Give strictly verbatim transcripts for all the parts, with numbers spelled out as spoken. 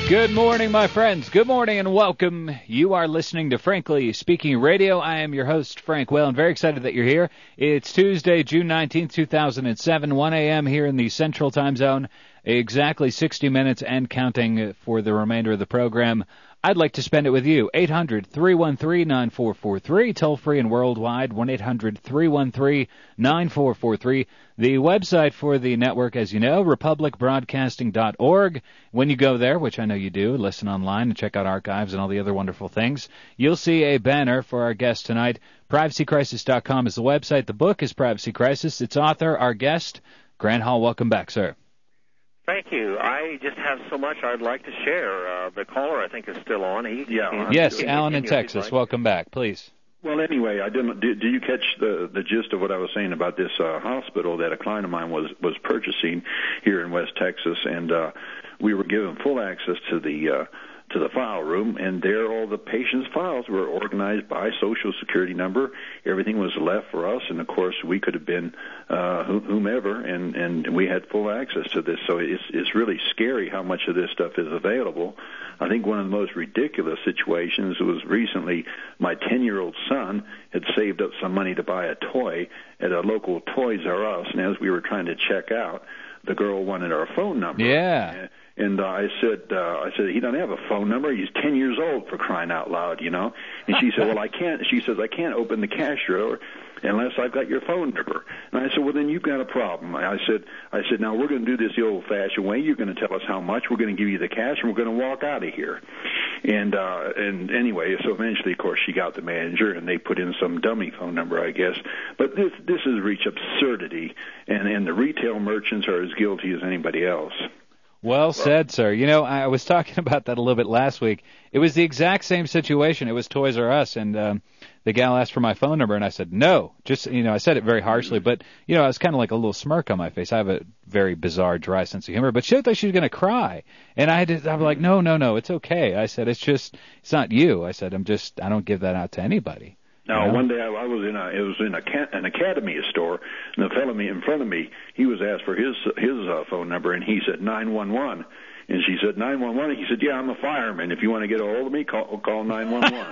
Good morning, my friends. Good morning and welcome. You are listening to Frankly Speaking Radio. I am your host, Frank Whalen. Very excited that you're here. It's Tuesday, June nineteenth, two thousand seven, one a.m. here in the Central Time Zone. Exactly sixty minutes and counting for the remainder of the program. I'd like to spend it with you. eight hundred, three one three, nine four four three, toll free and worldwide, one eight hundred, three one three, nine four four three. The website for the network, as you know, republic broadcasting dot org. When you go there, which I know you do, listen online and check out archives and all the other wonderful things, you'll see a banner for our guest tonight. privacy crisis dot com is the website. The book is Privacy Crisis. Its author, our guest, Grant Hall. Welcome back, sir. Thank you. I just have so much I'd like to share. Uh, the caller, I think, is still on. He, yeah. Yes, Alan in Texas. Welcome back, please. Well, anyway, I didn't. Did, did you catch the the gist of what I was saying about this uh, hospital that a client of mine was was purchasing here in West Texas, and uh, we were given full access to the uh, to the file room, and there all the patient's files were organized by Social Security number. Everything was left for us, and of course we could have been uh, whomever, and and we had full access to this. So it's it's really scary how much of this stuff is available. I think one of the most ridiculous situations was recently my ten-year-old son had saved up some money to buy a toy at a local Toys R Us, and as we were trying to check out, the girl wanted our phone number. Yeah. And uh, I said, uh, I said, he doesn't have a phone number. He's ten years old, for crying out loud, you know. And she said, well, I can't. She says, I can't open the cash drawer unless I've got your phone number. And I said, well, then you've got a problem. I said, I said, now we're going to do this the old-fashioned way. You're going to tell us how much. We're going to give you the cash, and we're going to walk out of here. And uh, and anyway, so eventually, of course, she got the manager, and they put in some dummy phone number, I guess. But this this has reached absurdity, and and the retail merchants are as guilty as anybody else. Well said, sir. You know, I was talking about that a little bit last week. It was the exact same situation. It was Toys R Us, and um, the gal asked for my phone number, and I said, no. Just, you know, I said it very harshly, but, you know, I was kind of like a little smirk on my face. I have a very bizarre, dry sense of humor, but she looked like she was going to cry. And I had to, I was like, no, no, no, it's okay. I said, it's just, it's not you. I said, I'm just, I don't give that out to anybody. Now, you know? one day I, I was in a, it was in a, an Academy store, and the fellow in front of me, he was asked for his his uh, phone number, and he said nine one one. And she said nine one one. He said, yeah, I'm a fireman. If you want to get a hold of me, call call nine one one.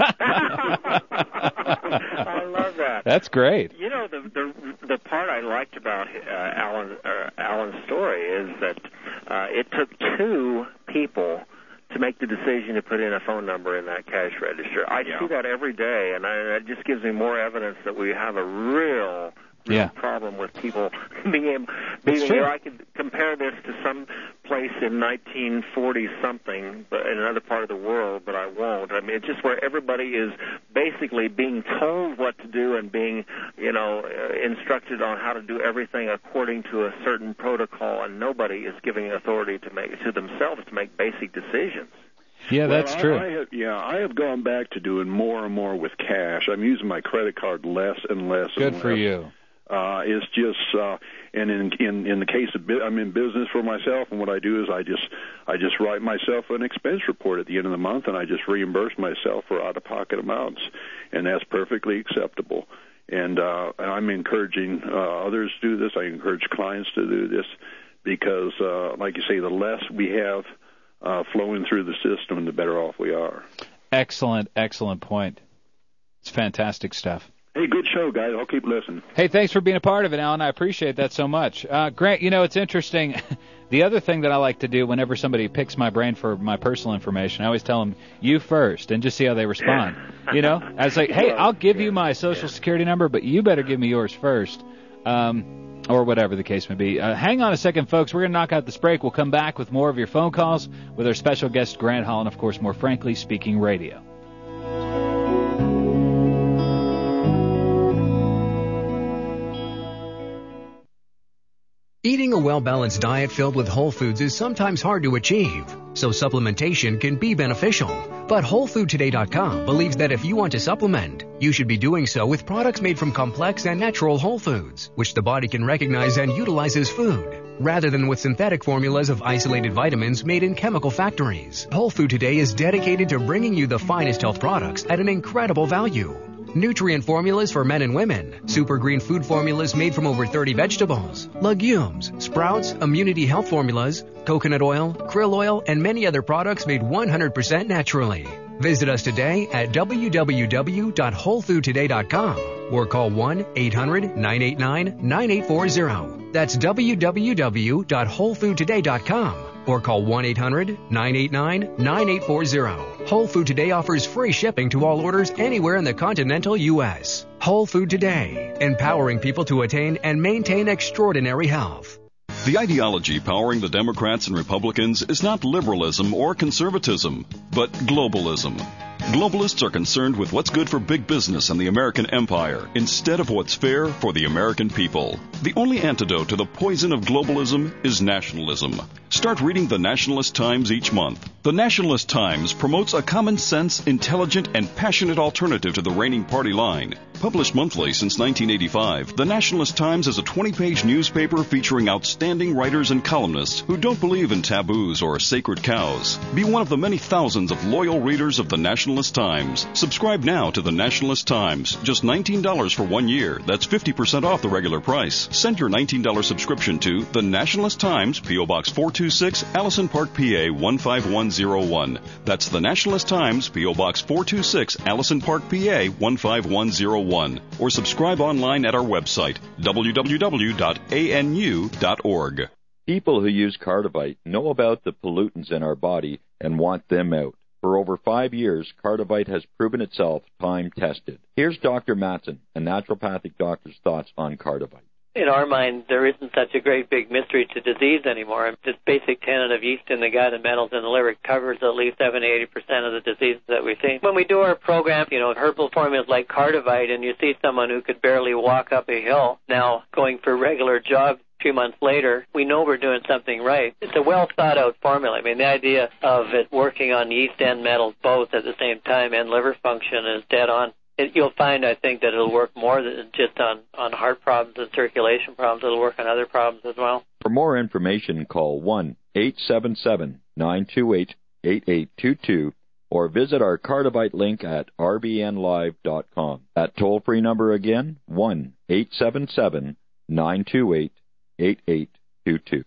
I love that. That's great. You know, the the the part I liked about uh, Alan uh, Alan's story is that uh, it took two people to make the decision to put in a phone number in that cash register. I yeah. see that every day, and I, it just gives me more evidence that we have a real, real yeah. problem with people being able. Being here, I could compare this to some place in nineteen forty something, but in another part of the world, but I won't. I mean, it's just where everybody is basically being told what to do and being, you know, uh, instructed on how to do everything according to a certain protocol, and nobody is giving authority to make to themselves to make basic decisions. Yeah, that's well, true. I, I have, yeah, I have gone back to doing more and more with cash. I'm using my credit card less and less. Good and for less. you. Uh, it's just, uh, and in, in in the case of bu- I'm in business for myself, and what I do is I just I just write myself an expense report at the end of the month, and I just reimburse myself for out-of-pocket amounts, and that's perfectly acceptable. And uh, I'm encouraging uh, others to do this. I encourage clients to do this because, uh, like you say, the less we have uh, flowing through the system, the better off we are. Excellent, excellent point. It's fantastic stuff. Hey, good show, guys. I'll keep listening. Hey, thanks for being a part of it, Alan. I appreciate that so much. Uh, Grant, you know, it's interesting. The other thing that I like to do whenever somebody picks my brain for my personal information, I always tell them, you first, and just see how they respond. You know? I was like, hey, I'll give you my Social Security number, but you better give me yours first. Um, or whatever the case may be. Uh, hang on a second, folks. We're going to knock out this break. We'll come back with more of your phone calls with our special guest, Grant Hall, and, of course, more Frankly Speaking Radio. Eating a well-balanced diet filled with whole foods is sometimes hard to achieve, so supplementation can be beneficial. But Whole Food Today dot com believes that if you want to supplement, you should be doing so with products made from complex and natural whole foods, which the body can recognize and utilize as food, rather than with synthetic formulas of isolated vitamins made in chemical factories. Whole Food Today is dedicated to bringing you the finest health products at an incredible value. nutrient formulas for men and women, super green food formulas made from over thirty vegetables, legumes, sprouts, immunity health formulas, coconut oil, krill oil, and many other products made one hundred percent naturally. Visit us today at w w w dot whole food today dot com or call one eight hundred nine eight nine nine eight four zero. That's w w w dot whole food today dot com or call one eight hundred nine eight nine nine eight four zero. Whole Food Today offers free shipping to all orders anywhere in the continental U S. Whole Food Today, empowering people to attain and maintain extraordinary health. The ideology powering the Democrats and Republicans is not liberalism or conservatism, but globalism. Globalists are concerned with what's good for big business and the American empire instead of what's fair for the American people. The only antidote to the poison of globalism is nationalism. Start reading the Nationalist Times each month. The Nationalist Times promotes a common sense, intelligent, and passionate alternative to the reigning party line. Published monthly since nineteen eighty-five, the Nationalist Times is a twenty-page newspaper featuring outstanding writers and columnists who don't believe in taboos or sacred cows. Be one of the many thousands of loyal readers of the Nationalist Times. Subscribe now to the Nationalist Times. Just nineteen dollars for one year. That's fifty percent off the regular price. Send your nineteen dollars subscription to the Nationalist Times, P O. Box four two six, Allison Park, P A one five one zero one. That's the Nationalist Times, P O. Box four two six, Allison Park, P A one five one zero one. Or subscribe online at our website, w w w dot a n u dot org. People who use Cardivite know about the pollutants in our body and want them out. For over five years, Cardivite has proven itself time-tested. Here's Doctor Matson, a naturopathic doctor's thoughts on Cardivite. In our mind, there isn't such a great big mystery to disease anymore. This basic tenet of yeast in the gut and metals in the liver covers at least seventy to eighty percent of the diseases that we see. When we do our program, you know, herbal formulas like Cardivite, and you see someone who could barely walk up a hill now going for regular jogs a few months later, we know we're doing something right. It's a well-thought-out formula. I mean, the idea of it working on yeast and metals both at the same time and liver function is dead on. It, you'll find, I think, that it'll work more than just on, on heart problems and circulation problems. It'll work on other problems as well. For more information, call one eight seven seven, nine two eight, eight eight two two or visit our Cardivite link at r b n live dot com. That toll-free number again, one eight seven seven, nine two eight, eight eight two two.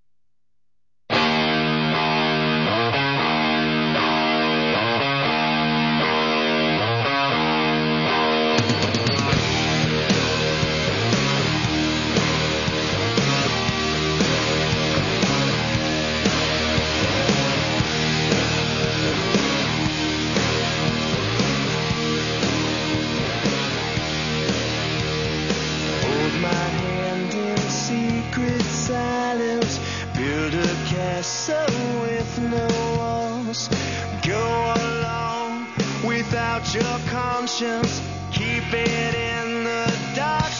Your conscience, keep it in the dark.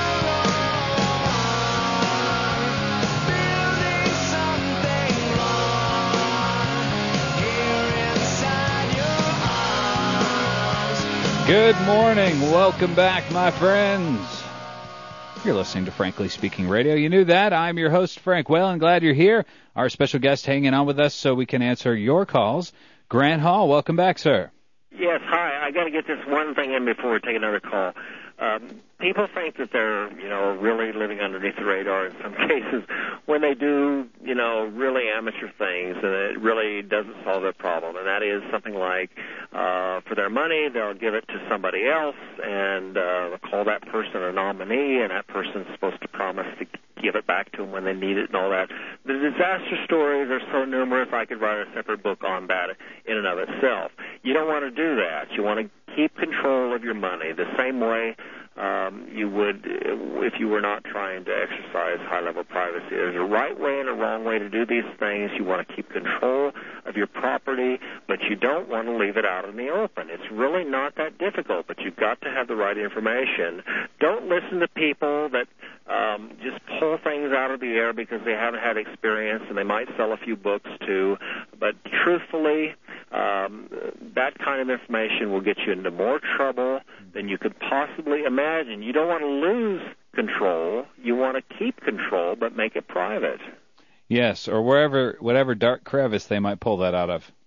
Building something wrong here inside your arms. Good morning. Welcome back, my friends. You're listening to Frankly Speaking Radio. You knew that. I'm your host, Frank Whalen. Glad you're here. Our special guest hanging on with us so we can answer your calls. Grant Hall, welcome back, sir. Yes, hi. I got to get this one thing in before we take another call. Um, people think that they're, you know, really living underneath the radar in some cases when they do, you know, really amateur things, and it really doesn't solve their problem. And that is something like, uh, for their money, they'll give it to somebody else and uh, call that person a nominee, and that person's supposed to promise to give it back to them when they need it and all that. The disaster stories are so numerous, I could write a separate book on that in and of itself. You don't want to do that. You want to keep control of your money the same way um, you would if you were not trying to exercise high-level privacy. There's a right way and a wrong way to do these things. You want to keep control of your property, but you don't want to leave it out in the open. It's really not that difficult, but you've got to have the right information. Don't listen to people that um, just pull things out of the air because they haven't had experience, and they might sell a few books too. But truthfully, um, that kind of information will get you into more trouble than you could possibly imagine. You don't want to lose control. You want to keep control, but make it private. Yes, or wherever, whatever dark crevice they might pull that out of.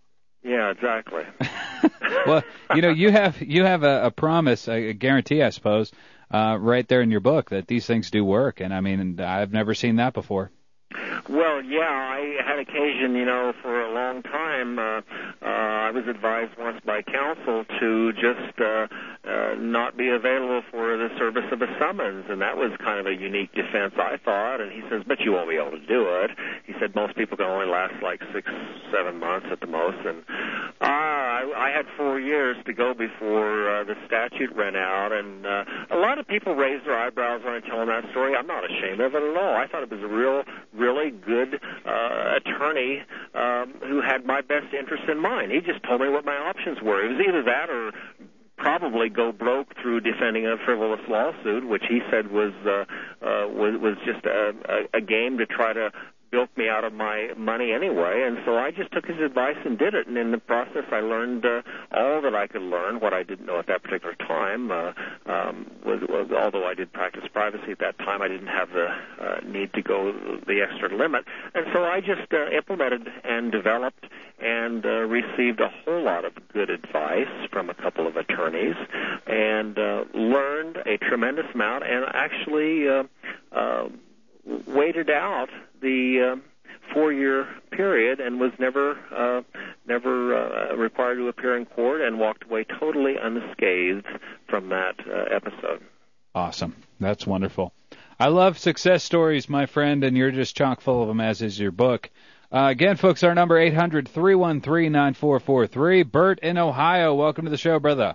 Yeah, exactly. Well, you know, you have you have a, a promise, a, a guarantee, I suppose, uh, right there in your book that these things do work. And I mean, I've never seen that before. Well, yeah, I had occasion, you know, for a long time. Uh, uh, I was advised once by counsel to just uh, uh, not be available for the service of a summons, and that was kind of a unique defense, I thought. And he says, but you won't be able to do it. He said most people can only last like six, seven months at the most. And uh, I, I had four years to go before uh, the statute ran out, and uh, a lot of people raised their eyebrows when I tell them that story. I'm not ashamed of it at all. I thought it was a real, really good uh, attorney um, who had my best interest in mind. He just told me what my options were. It was either that or probably go broke through defending a frivolous lawsuit, which he said was uh, uh, was, was just a, a, a game to try to bilk me out of my money anyway. And so I just took his advice and did it. And in the process, I learned uh, all that I could learn. What I didn't know at that particular time uh, um, was, was, although I did practice privacy at that time, I didn't have the uh, need to go the extra limit. And so I just uh, implemented and developed and uh, received a whole lot of good advice from a couple of attorneys and uh, learned a tremendous amount and actually uh, uh, waited out the uh, four-year period and was never uh, never uh, required to appear in court and walked away totally unscathed from that uh, episode. Awesome. That's wonderful. I love success stories, my friend, and you're just chock full of them, as is your book. Uh, again, folks, our number eight hundred, three one three, nine four four three. Bert in Ohio, welcome to the show, brother.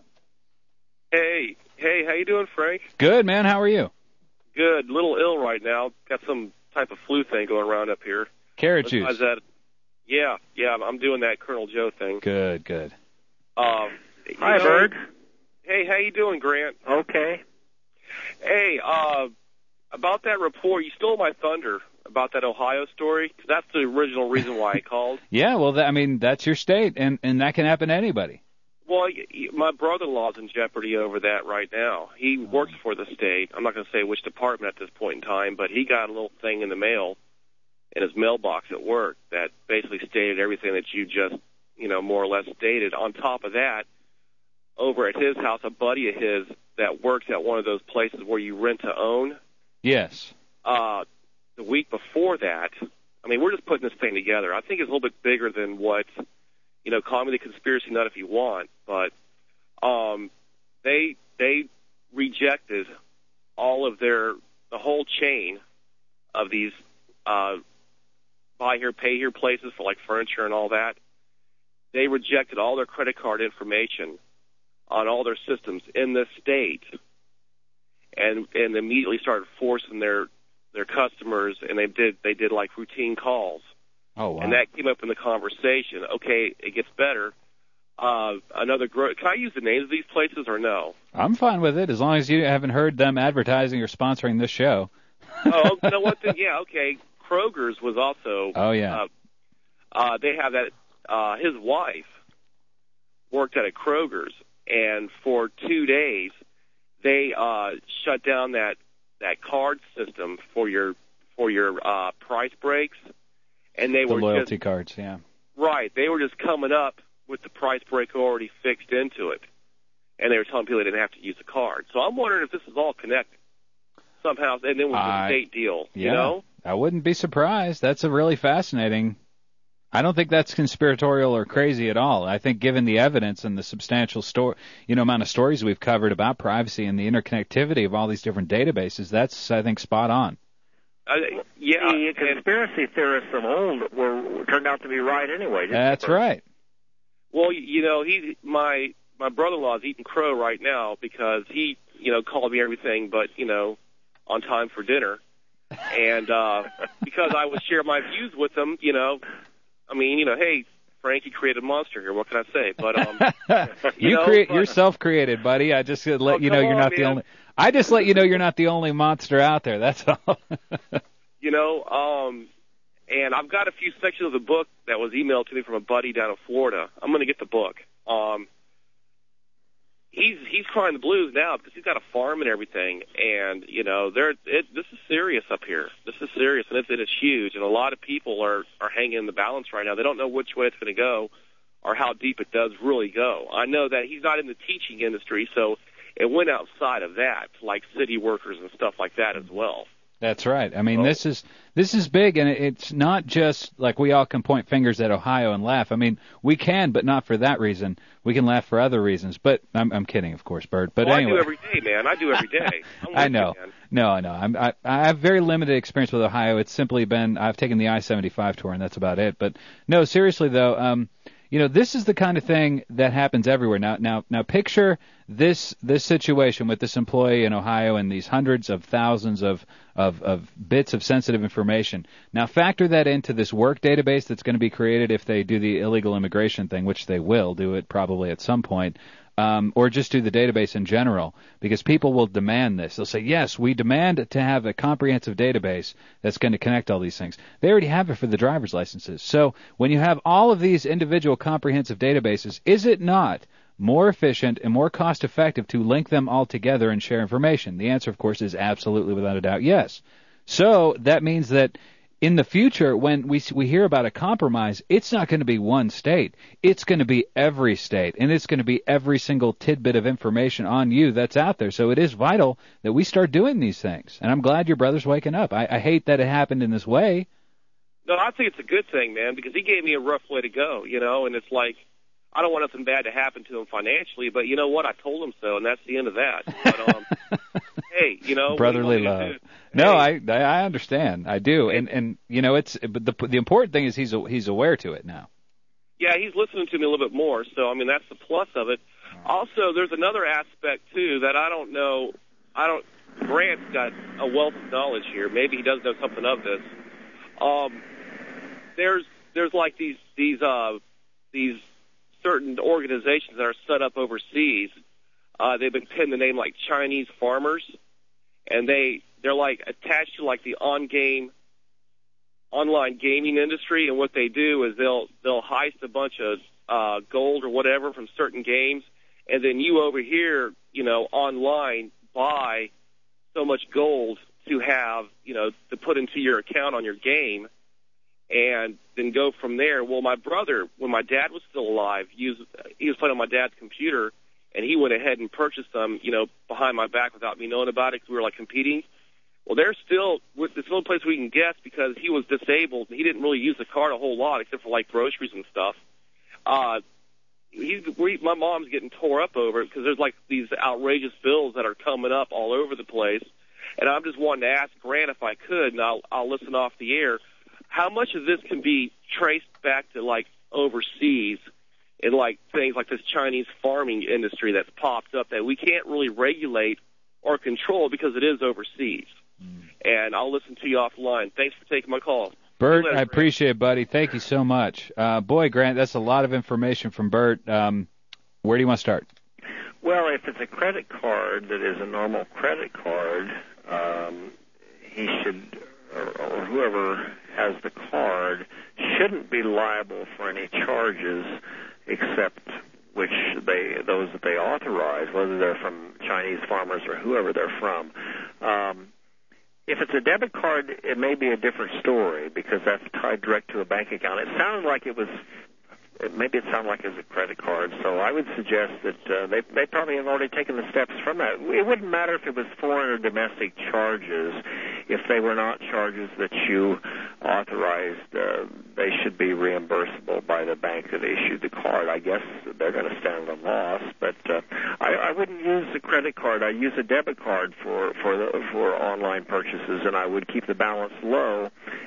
Hey, hey, how you doing, Frank? Good, man. How are you? Good. A little ill right now. Got some type of flu thing going around up here. Carrot juice. Besides that, yeah, yeah, I'm doing that Colonel Joe thing. Good, good. Um, Hi, know, Bert. Hey, how you doing, Grant? Okay. Hey, uh, about that report, you stole my thunder about that Ohio story. 'Cause that's the original reason why I called. Yeah, well, that, I mean, that's your state, and, and that can happen to anybody. Well, my brother-in-law's in jeopardy over that right now. He works for the state. I'm not going to say which department at this point in time, but he got a little thing in the mail in his mailbox at work that basically stated everything that you just, you know, more or less stated. On top of that, over at his house, a buddy of his that works at one of those places where you rent to own. Yes. Uh, the week before that, I mean, we're just putting this thing together. I think it's a little bit bigger than what, you know, call me the conspiracy nut if you want, but um, they they rejected all of their, the whole chain of these uh, buy here, pay here places for like furniture and all that. They rejected all their credit card information on all their systems in the state, and and immediately started forcing their their customers, and they did they did like routine calls. Oh, wow. And that came up in the conversation. Okay, it gets better. Uh, another gro- Can I use the names of these places or no? I'm fine with it, as long as you haven't heard them advertising or sponsoring this show. Oh, you know what? The, yeah, okay. Kroger's was also. Oh, yeah. Uh, uh, they have that. Uh, his wife worked at a Kroger's, and for two days they uh, shut down that that card system for your for your uh, price breaks. And they the were loyalty just, cards, yeah. Right. They were just coming up with the price break already fixed into it. And they were telling people they didn't have to use a card. So I'm wondering if this is all connected somehow. And then with I, the state deal, yeah, you know? I wouldn't be surprised. That's a really fascinating. I don't think that's conspiratorial or crazy at all. I think given the evidence and the substantial story, you know, amount of stories we've covered about privacy and the interconnectivity of all these different databases, that's, I think, spot on. Uh, yeah, the conspiracy theorists of old were turned out to be right anyway. That's right. Well, you know, he my my brother-in-law's eating crow right now because he, you know, called me everything but, you know, on time for dinner, and uh, because I would share my views with him, you know, I mean, you know, hey, Frank, you created a monster here. What can I say? But um, you, you know, create but, you're self-created, buddy. I just let oh, you know you're on, not man. the only. I just let you know you're not the only monster out there. That's all. You know, um, and I've got a few sections of the book that was emailed to me from a buddy down in Florida. I'm going to get the book. Um, he's he's crying the blues now because he's got a farm and everything, and you know, there it, this is serious up here. This is serious, and it's, it is huge, and a lot of people are are hanging in the balance right now. They don't know which way it's going to go. or how deep it does really go. I know that he's not in the teaching industry, so it went outside of that, like city workers and stuff like that as well. That's right. I mean, Oh. this is this is big, and it's not just like we all can point fingers at Ohio and laugh. I mean, we can, but not for that reason. We can laugh for other reasons. But I'm, I'm kidding, of course, Bert. But well, anyway, I do every day, man. I do every day. I'm I with know. You, man. No, I know. I'm, I I have very limited experience with Ohio. It's simply been I've taken the I seventy-five tour, and that's about it. But no, seriously though, um, you know, this is the kind of thing that happens everywhere. Now, now, now, picture this this situation with this employee in Ohio and these hundreds of thousands of of, of bits of sensitive information. Now, factor that into this work database that's going to be created if they do the illegal immigration thing, which they will do it probably at some point. Um, or just do the database in general, because people will demand this. They'll say, yes, we demand to have a comprehensive database that's going to connect all these things. They already have it for the driver's licenses. So when you have all of these individual comprehensive databases, is it not more efficient and more cost-effective to link them all together and share information? The answer, of course, is absolutely, without a doubt, yes. So that means that in the future, when we we hear about a compromise, it's not going to be one state. It's going to be every state, and it's going to be every single tidbit of information on you that's out there. So it is vital that we start doing these things. And I'm glad your brother's waking up. I, I hate that it happened in this way. No, I think it's a good thing, man, because he gave me a rough way to go, you know, and it's like, I don't want nothing bad to happen to him financially, but you know what? I told him so, and that's the end of that. But, um, hey, you know, brotherly what love. do? No, Hey. I I understand. I do. And and you know, it's but the the important thing is he's he's aware to it now. Yeah, he's listening to me a little bit more, so I mean that's the plus of it. Also, there's another aspect too that I don't know. I don't. Grant's got a wealth of knowledge here. Maybe he does know something of this. Um, there's there's like these these uh these certain organizations that are set up overseas. Uh, they've been pinned the name like Chinese farmers, and they they're like attached to like the on game online gaming industry, and what they do is they'll they'll heist a bunch of uh, gold or whatever from certain games, and then you over here, you know, online buy so much gold to have, you know, to put into your account on your game, and then go from there. Well, my brother, when my dad was still alive, he was, he was playing on my dad's computer, and he went ahead and purchased them, you know, behind my back without me knowing about it because we were, like, competing. Well, there's still, it's the only place we can guess because he was disabled, and he didn't really use the card a whole lot except for, like, groceries and stuff. Uh, he's, we, my mom's getting tore up over it because there's, like, these outrageous bills that are coming up all over the place. And I'm just wanting to ask Grant if I could, and I'll, I'll listen off the air, how much of this can be traced back to, like, overseas and, like, things like this Chinese farming industry that's popped up that we can't really regulate or control because it is overseas. Mm. And I'll listen to you offline. Thanks for taking my call. Bert, I appreciate it, buddy. Thank you so much. Uh, boy, Grant, that's a lot of information from Bert. Um, where do you want to start? Well, if it's a credit card that is a normal credit card, um, he should, or, or whoever has the card, shouldn't be liable for any charges except which they those that they authorize, whether they're from Chinese farmers or whoever they're from. Um, if it's a debit card, it may be a different story because that's tied direct to a bank account. It sounded like it was, maybe it sounded like it was a credit card, so I would suggest that uh, they they probably have already taken the steps from that. It wouldn't matter if it was foreign or domestic charges. If they were not charges that you authorized, uh, they should be reimbursable by the bank that issued the card. I guess they're going to stand a loss, but uh, I, I wouldn't use the credit card. I'd use a debit card for for the, for online purchases, and I would keep the balance low.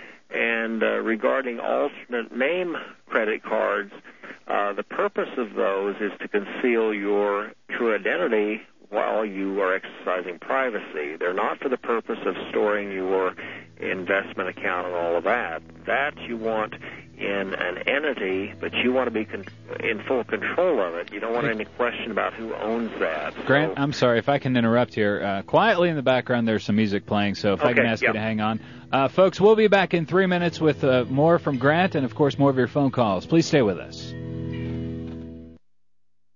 And uh, regarding alternate name credit cards, uh, the purpose of those is to conceal your true identity while you are exercising privacy. They're not for the purpose of storing your investment account and all of that. That you want in an entity, but you want to be con- in full control of it. You don't want any question about who owns that. Grant, so, I'm sorry if I can interrupt here. Uh, quietly in the background, there's some music playing, so if okay, I can ask yeah. you to hang on. Uh, folks, we'll be back in three minutes with uh, more from Grant and, of course, more of your phone calls. Please stay with us.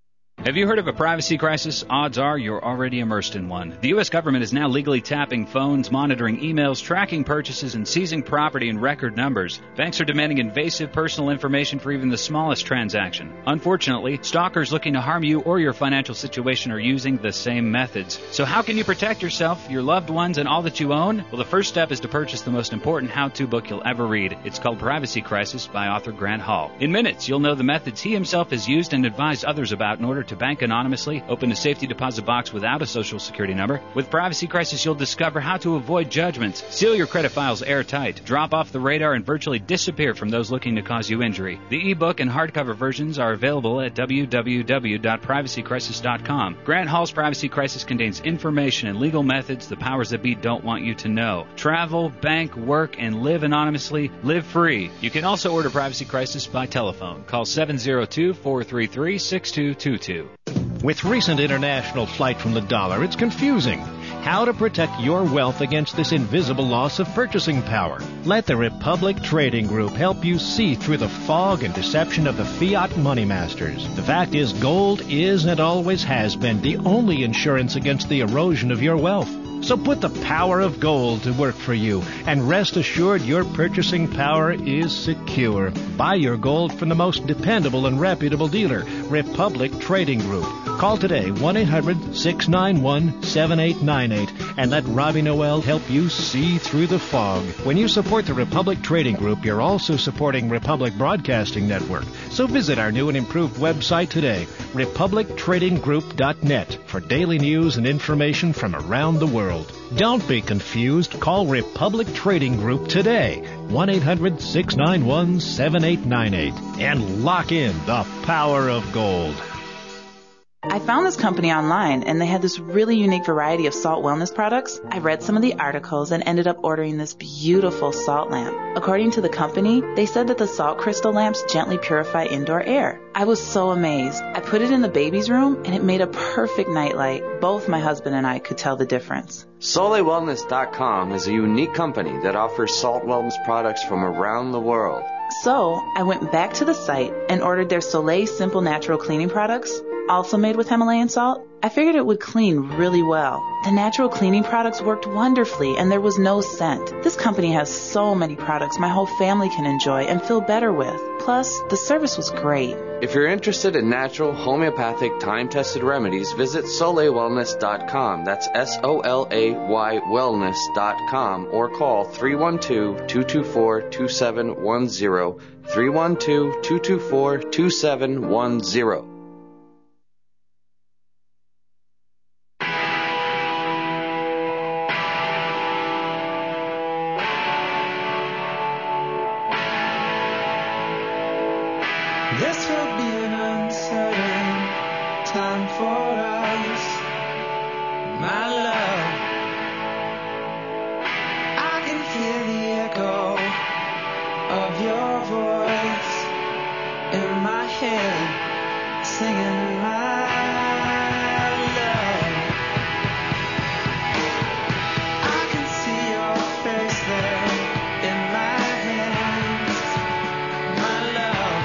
Have you heard of a privacy crisis? Odds are you're already immersed in one. The U S government is now legally tapping phones, monitoring emails, tracking purchases, and seizing property in record numbers. Banks are demanding invasive personal information for even the smallest transaction. Unfortunately, stalkers looking to harm you or your financial situation are using the same methods. So how can you protect yourself, your loved ones, and all that you own? Well, the first step is to purchase the most important how-to book you'll ever read. It's called Privacy Crisis by author Grant Hall. In minutes, you'll know the methods he himself has used and advised others about in order to bank anonymously, open a safety deposit box without a social security number. With Privacy Crisis, you'll discover how to avoid judgments, seal your credit files airtight, drop off the radar, and virtually disappear from those looking to cause you injury. The ebook and hardcover versions are available at w w w dot privacy crisis dot com. Grant Hall's Privacy Crisis contains information and legal methods the powers that be don't want you to know. Travel, bank, work, and live anonymously. Live free. You can also order Privacy Crisis by telephone. Call seven zero two, four three three, six two two two. With recent international flight from the dollar, it's confusing. How to protect your wealth against this invisible loss of purchasing power. Let the Republic Trading Group help you see through the fog and deception of the fiat money masters. The fact is, gold is and always has been the only insurance against the erosion of your wealth. So put the power of gold to work for you, and rest assured your purchasing power is secure. Buy your gold from the most dependable and reputable dealer, Republic Trading Group. Call today, one eight hundred, six nine one, seven eight nine eight, and let Robbie Noel help you see through the fog. When you support the Republic Trading Group, you're also supporting Republic Broadcasting Network. So visit our new and improved website today, republic trading group dot net, for daily news and information from around the world. Don't be confused. Call Republic Trading Group today, one eight hundred, six nine one, seven eight nine eight, and lock in the power of gold. I found this company online, and they had this really unique variety of salt wellness products. I read some of the articles and ended up ordering this beautiful salt lamp. According to the company, they said that the salt crystal lamps gently purify indoor air. I was so amazed. I put it in the baby's room, and it made a perfect nightlight. Both my husband and I could tell the difference. Soleil Wellness dot com is a unique company that offers salt wellness products from around the world. So I went back to the site and ordered their Soleil Simple Natural Cleaning products, also made with Himalayan salt. I figured it would clean really well. The natural cleaning products worked wonderfully, and there was no scent. This company has so many products my whole family can enjoy and feel better with. Plus, the service was great. If you're interested in natural, homeopathic, time-tested remedies, visit Soleil Wellness dot com. That's S O L A Y Wellness dot com, or call three one two, two two four, two seven one zero, three one two, two two four, two seven one zero. This will be an uncertain time for us, my love. I can hear the echo of your voice in my head, singing my love. I can see your face there in my hands, my love.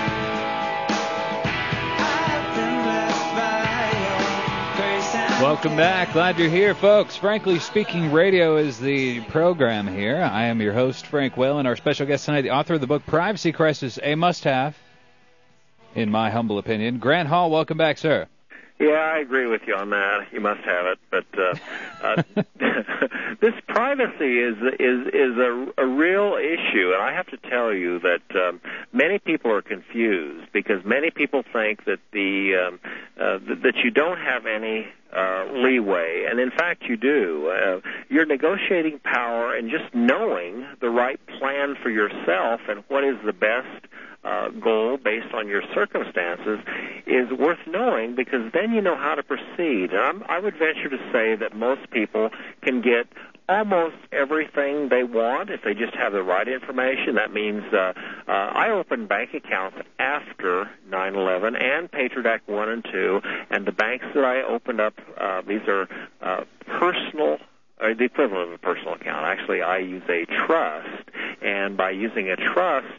Welcome back. Glad you're here, folks. Frankly Speaking Radio is the program here. I am your host, Frank Whalen. Our special guest tonight, the author of the book Privacy Crisis, a must-have, in my humble opinion. Grant Hall, welcome back, sir. Yeah, I agree with you on that. You must have it. But uh, uh, this privacy is is is a, a real issue, and I have to tell you that um, many people are confused because many people think that the um, uh, th- that you don't have any uh, leeway, and in fact you do. Uh, your negotiating power and just knowing the right plan for yourself and what is the best Uh, goal based on your circumstances is worth knowing, because then you know how to proceed. And I'm, I would venture to say that most people can get almost everything they want if they just have the right information. That means uh, uh, I opened bank accounts after nine eleven and Patriot Act one and two, and the banks that I opened up, uh, these are uh, personal Uh, the equivalent of a personal account. Actually, I use a trust, and by using a trust,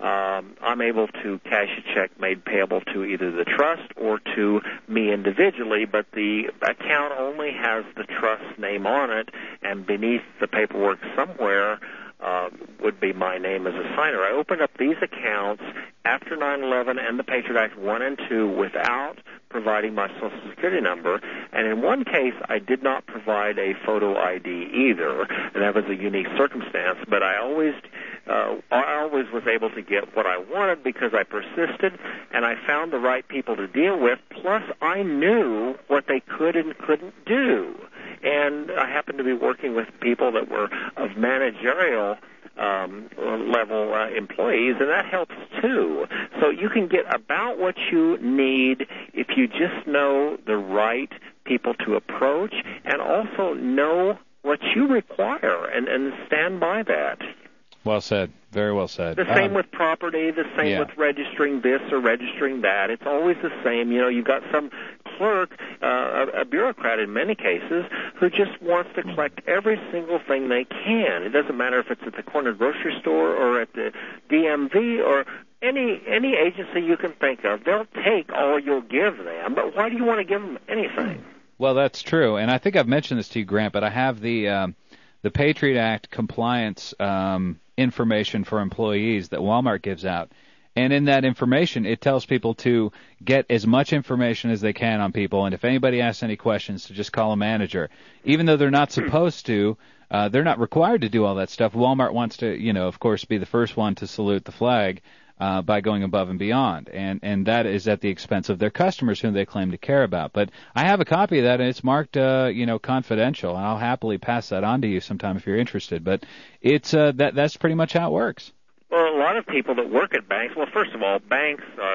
um, I'm able to cash a check made payable to either the trust or to me individually, but the account only has the trust name on it, and beneath the paperwork somewhere uh, would be my name as a signer. I opened up these accounts after nine eleven and the Patriot Act one and two without providing my Social Security number, and in one case I did not provide a photo I D either, and that was a unique circumstance, but I always uh, I always was able to get what I wanted because I persisted, and I found the right people to deal with, plus I knew what they could and couldn't do, and I happened to be working with people that were of managerial Um, level uh, employees, and that helps too. So you can get about what you need if you just know the right people to approach and also know what you require and, and stand by that. Well said. Very well said. The same um, with property, the same yeah. with registering this or registering that. It's always the same. You know, you've got some clerk, uh, a, a bureaucrat in many cases, who just wants to collect every single thing they can. It doesn't matter if it's at the corner grocery store or at the D M V or any any agency you can think of. They'll take all you'll give them, but why do you want to give them anything? Well, that's true, and I think I've mentioned this to you, Grant, but I have the um, the Patriot Act compliance um, information for employees that Walmart gives out. And in that information, it tells people to get as much information as they can on people, and if anybody asks any questions, to just call a manager. Even though they're not supposed to, uh, they're not required to do all that stuff. Walmart wants to, you know, of course, be the first one to salute the flag uh, by going above and beyond, and and that is at the expense of their customers, whom they claim to care about. But I have a copy of that, and it's marked, uh, you know, confidential, and I'll happily pass that on to you sometime if you're interested. But it's uh, that that's pretty much how it works. Well, a lot of people that work at banks, well, first of all, banks, uh,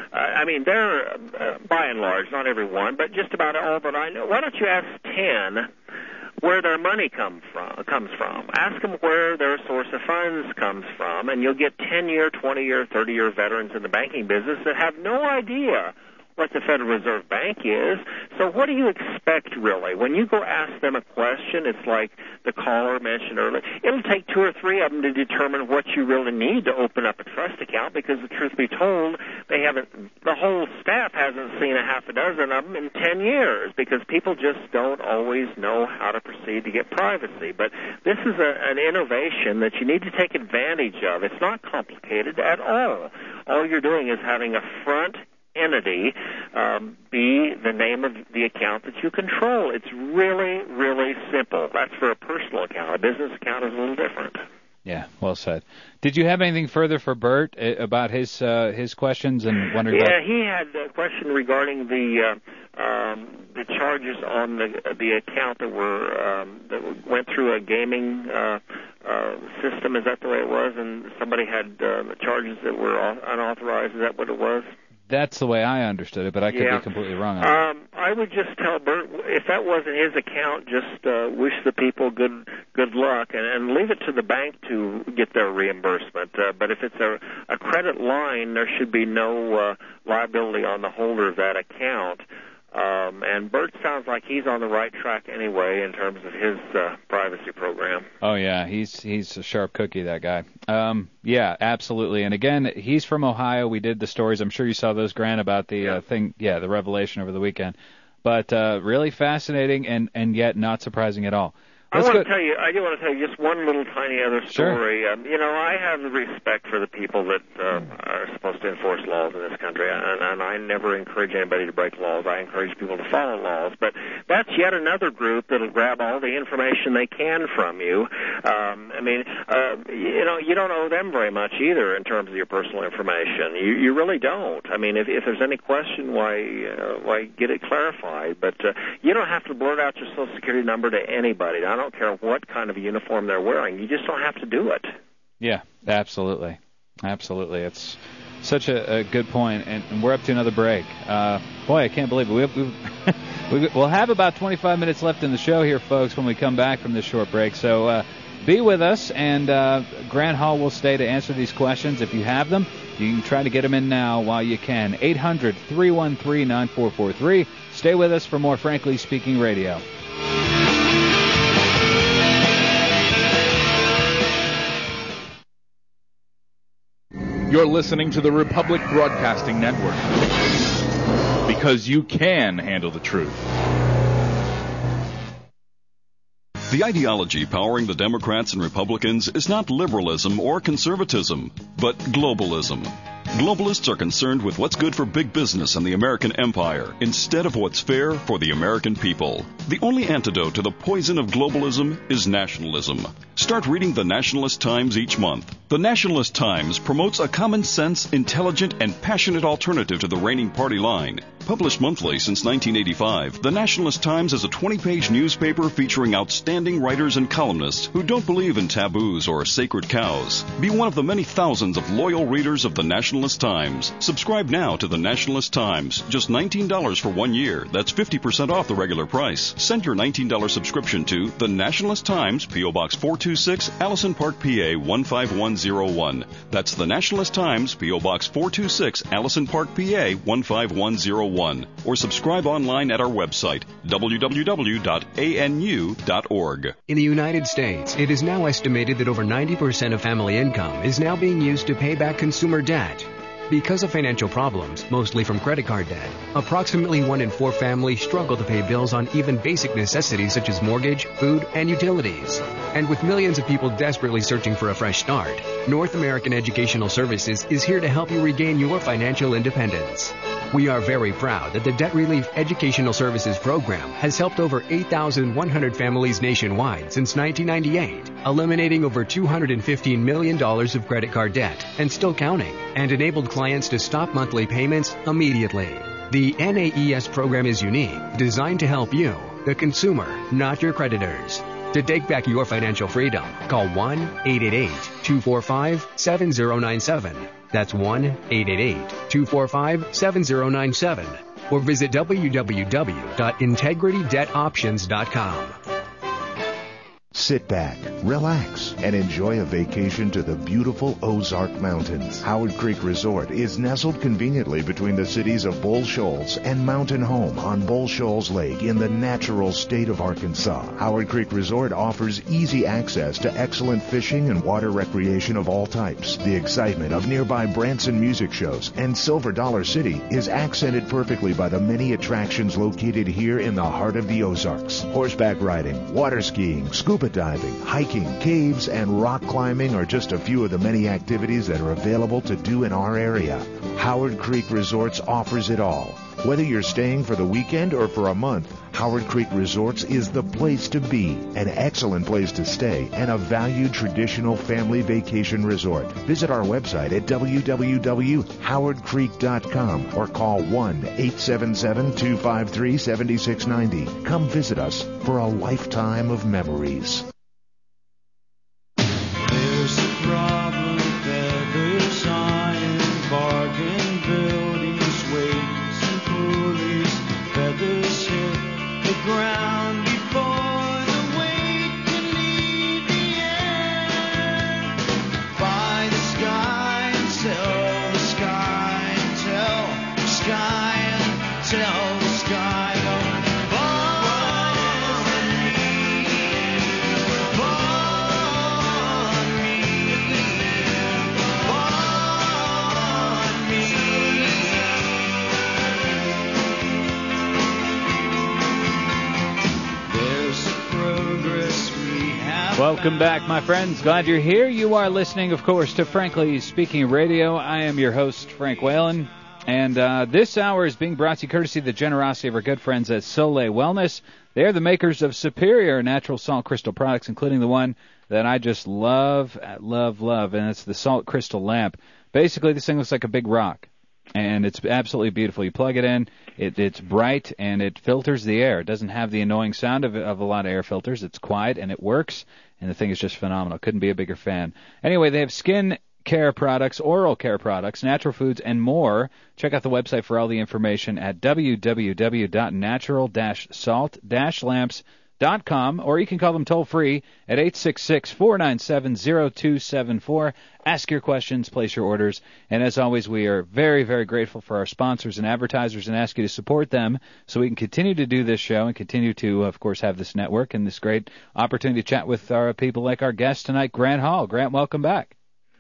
I mean, they're, uh, by and large, not everyone, but just about all that I know. Why don't you ask ten where their money come from, comes from? Ask them where their source of funds comes from, and you'll get ten-year, twenty-year, thirty-year veterans in the banking business that have no idea what the Federal Reserve Bank is. So what do you expect, really? When you go ask them a question, it's like the caller mentioned earlier, it'll take two or three of them to determine what you really need to open up a trust account, because the truth be told, they haven't, the whole staff hasn't seen a half a dozen of them in ten years, because people just don't always know how to proceed to get privacy. But this is a, an innovation that you need to take advantage of. It's not complicated at all. All you're doing is having a front entity um, be the name of the account that you control. It's really, really simple. That's for a personal account. A business account is a little different. Yeah, well said. Did you have anything further for Bert about his uh, his questions and wondering? Yeah, about... he had a question regarding the uh, um, the charges on the the account that were um, that went through a gaming uh, uh, system. Is that the way it was? And somebody had uh, charges that were unauthorized. Is that what it was? That's the way I understood it, but I could yeah. be completely wrong on it. Um, I would just tell Bert, if that wasn't his account, just uh, wish the people good good luck and, and leave it to the bank to get their reimbursement. Uh, but if it's a, a credit line, there should be no uh, liability on the holder of that account. Um, and Bert sounds like he's on the right track anyway in terms of his uh, privacy program. Oh yeah, he's he's a sharp cookie, that guy. Um, yeah, absolutely. And again, he's from Ohio. We did the stories. I'm sure you saw those, Grant, about the yeah. uh, thing. Yeah, the revelation over the weekend. But uh, really fascinating and and yet not surprising at all. I Let's want go... to tell you. I do want to tell you just one little tiny other story. Sure. Um, you know, I have respect for the people that uh, are supposed to enforce laws in this country, and, and I never encourage anybody to break laws. I encourage people to follow laws. But that's yet another group that'll grab all the information they can from you. Um, I mean, uh, you know, you don't owe them very much either in terms of your personal information. You, you really don't. I mean, if, if there's any question, why uh, why get it clarified? But uh, you don't have to blurt out your Social Security number to anybody. I don't care what kind of uniform they're wearing. You just don't have to do it. Yeah, absolutely. Absolutely. It's such a, a good point, and, and we're up to another break. Uh, boy, I can't believe it. We have, we, we'll have about twenty-five minutes left in the show here, folks, when we come back from this short break. So uh, be with us, and uh, Grant Hall will stay to answer these questions. If you have them, you can try to get them in now while you can. eight hundred, three one three, nine four four three. Stay with us for more Frankly Speaking Radio. You're listening to the Republic Broadcasting Network, because you can handle the truth. The ideology powering the Democrats and Republicans is not liberalism or conservatism, but globalism. Globalists are concerned with what's good for big business and the American empire instead of what's fair for the American people. The only antidote to the poison of globalism is nationalism. Start reading the Nationalist Times each month. The Nationalist Times promotes a common sense, intelligent, and passionate alternative to the reigning party line. Published monthly since nineteen eighty-five, the Nationalist Times is a twenty-page newspaper featuring outstanding writers and columnists who don't believe in taboos or sacred cows. Be one of the many thousands of loyal readers of the Nationalist Times. Subscribe now to the Nationalist Times. Just nineteen dollars for one year. That's fifty percent off the regular price. Send your nineteen dollars subscription to the Nationalist Times, P O. Box four two six, Allison Park, P A one five one zero one. That's the Nationalist Times, P O. Box four two six, Allison Park, P A one five one zero one. Or subscribe online at our website, w w w dot a n u dot org. In the United States, it is now estimated that over ninety percent of family income is now being used to pay back consumer debt. Because of financial problems, mostly from credit card debt, approximately one in four families struggle to pay bills on even basic necessities such as mortgage, food, and utilities. And with millions of people desperately searching for a fresh start, North American Educational Services is here to help you regain your financial independence. We are very proud that the Debt Relief Educational Services Program has helped over eight thousand one hundred families nationwide since nineteen ninety-eight, eliminating over two hundred fifteen million dollars of credit card debt and still counting, and enabled clients to stop monthly payments immediately. The N A E S program is unique, designed to help you, the consumer, not your creditors. To take back your financial freedom, call one eight eight eight, two four five, seven zero nine seven. That's one eight eight eight, two four five, seven zero nine seven. Or visit w w w dot integrity debt options dot com. Sit back, relax, and enjoy a vacation to the beautiful Ozark Mountains. Howard Creek Resort is nestled conveniently between the cities of Bull Shoals and Mountain Home on Bull Shoals Lake in the natural state of Arkansas. Howard Creek Resort offers easy access to excellent fishing and water recreation of all types. The excitement of nearby Branson music shows and Silver Dollar City is accented perfectly by the many attractions located here in the heart of the Ozarks. Horseback riding, water skiing, scuba diving, hiking, caves, and rock climbing are just a few of the many activities that are available to do in our area. Howard Creek Resorts offers it all. Whether you're staying for the weekend or for a month, Howard Creek Resorts is the place to be, an excellent place to stay, and a valued traditional family vacation resort. Visit our website at w w w dot howard creek dot com or call one eight seven seven, two five three, seven six nine zero. Come visit us for a lifetime of memories. There's a problem, feathers on and bargain buildings, weights and pulleys, feathers hit the ground before the weight can leave the air. Buy the sky and sell the sky and tell the sky and tell the sky. Welcome back, my friends. Glad you're here. You are listening, of course, to Frankly Speaking Radio. I am your host, Frank Whalen, and uh, this hour is being brought to you courtesy of the generosity of our good friends at Soleil Wellness. They are the makers of superior natural salt crystal products, including the one that I just love, love, love, and it's the salt crystal lamp. Basically, this thing looks like a big rock, and it's absolutely beautiful. You plug it in, it, it's bright, and it filters the air. It doesn't have the annoying sound of, of a lot of air filters. It's quiet, and it works, and the thing is just phenomenal. Couldn't be a bigger fan. Anyway, they have skin care products, oral care products, natural foods, and more. Check out the website for all the information at w w w dot natural dash salt dash lamps dot com, or you can call them toll-free at eight six six, four nine seven, zero two seven four. Ask your questions, place your orders, and as always, we are very, very grateful for our sponsors and advertisers and ask you to support them so we can continue to do this show and continue to, of course, have this network and this great opportunity to chat with our people like our guest tonight, Grant Hall. Grant, welcome back.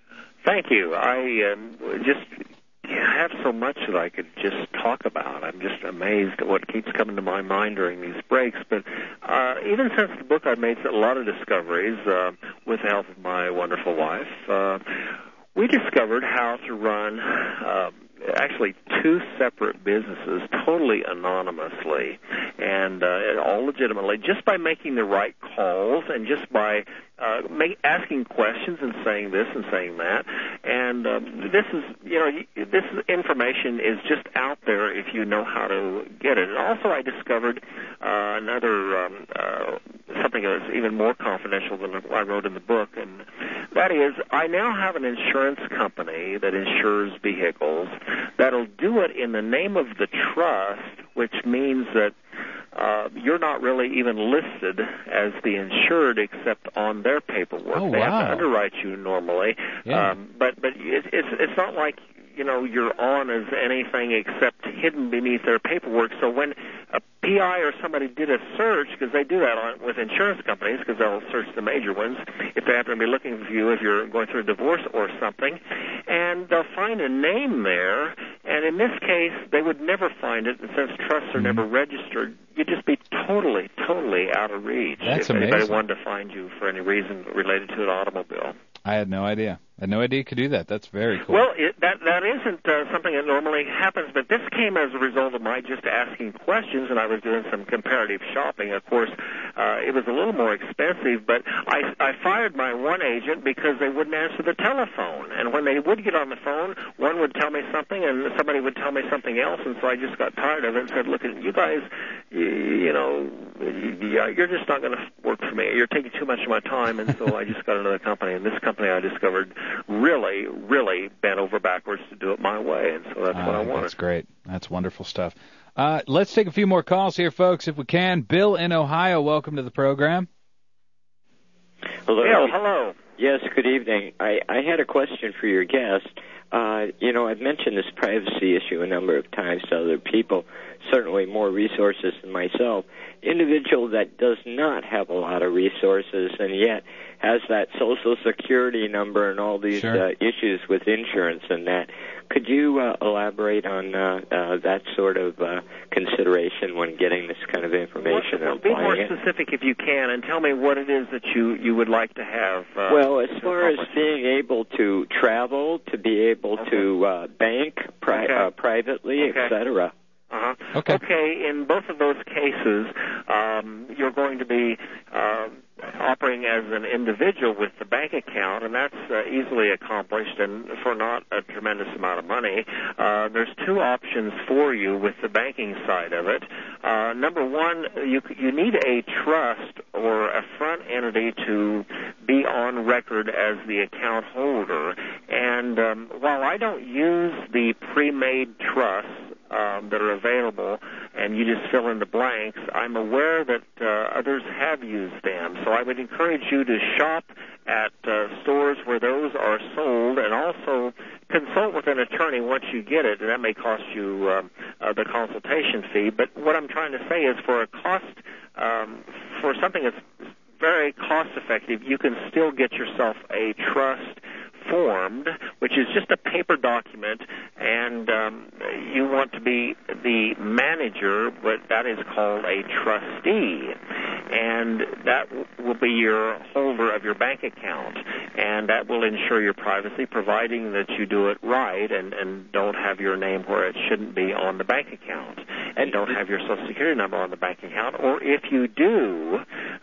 Thank you. I um, just have so much that I could just talk about. I'm just amazed at what keeps coming to my mind during these breaks. But uh, even since the book, I've made a lot of discoveries uh, with the help of my wonderful wife. Uh, we discovered how to run uh, actually two separate businesses totally anonymously and uh, all legitimately, just by making the right calls and just by uh, make, asking questions and saying this and saying that. And um, this is, you know, this information is just out there if you know how to get it. And also I discovered uh, another, um, uh, something that was even more confidential than I wrote in the book, and that is I now have an insurance company that insures vehicles that'll do it in the name of the trust, which means that uh, you're not really even listed as the insured except on their paperwork. Oh, they wow. have to underwrite you normally, Yeah. um, but but it, it's it's not like, you know, you're on as anything except hidden beneath their paperwork. So when a P I or somebody did a search, because they do that on, with insurance companies, because they'll search the major ones if they happen to be looking for you if you're going through a divorce or something, and they'll find a name there, and in this case, they would never find it, and since trusts are never registered, you'd just be totally, totally out of reach That's if anybody amazing. wanted to find you for any reason related to an automobile. I had no idea. I had no idea you could do that. That's very cool. Well, it, that that isn't uh, something that normally happens, but this came as a result of my just asking questions, and I was doing some comparative shopping. Of course, uh, it was a little more expensive, but I, I fired my one agent because they wouldn't answer the telephone. And when they would get on the phone, one would tell me something, and somebody would tell me something else, and so I just got tired of it and said, look, you guys, you, you know, you're just not going to work for me. You're taking too much of my time, and so I just got another company, and this company I discovered really, really bent over backwards to do it my way, and so that's uh, what I wanted. That's great. That's wonderful stuff. Uh, let's take a few more calls here, folks, if we can. Bill in Ohio, welcome to the program. Hello. Bill, hello. Yes, good evening. I, I had a question for your guest. Uh, you know, I've mentioned this privacy issue a number of times to other people, certainly more resources than myself. Individual that does not have a lot of resources and yet has that Social Security number and all these Sure. uh, issues with insurance and that. Could you uh, elaborate on uh, uh, that sort of uh, consideration when getting this kind of information Well, and be more applying it? specific if you can, and tell me what it is that you, you would like to have. Uh, Well, as to far as accomplish. being able to travel, to be able Okay. to uh, bank pri- Okay. uh, privately, Okay. et cetera. Uh-huh. Okay. Okay, in both of those cases, um, you're going to be uh, operating as an individual with the bank account, and that's uh, easily accomplished and for not a tremendous amount of money. Uh, there's two options for you with the banking side of it. Uh, number one, you you need a trust or a front entity to be on record as the account holder. And um, while I don't use the pre-made trusts Um, that are available, and you just fill in the blanks, I'm aware that uh, others have used them. So I would encourage you to shop at uh, stores where those are sold, and also consult with an attorney once you get it, and that may cost you um, uh, the consultation fee. But what I'm trying to say is for a cost, um, for something that's very cost-effective, you can still get yourself a trust formed, which is just a paper document, and um, you want to be the manager, but that is called a trustee, and that will be your holder of your bank account, and that will ensure your privacy, providing that you do it right and, and don't have your name where it shouldn't be on the bank account, and don't have your Social Security number on the bank account, or if you do,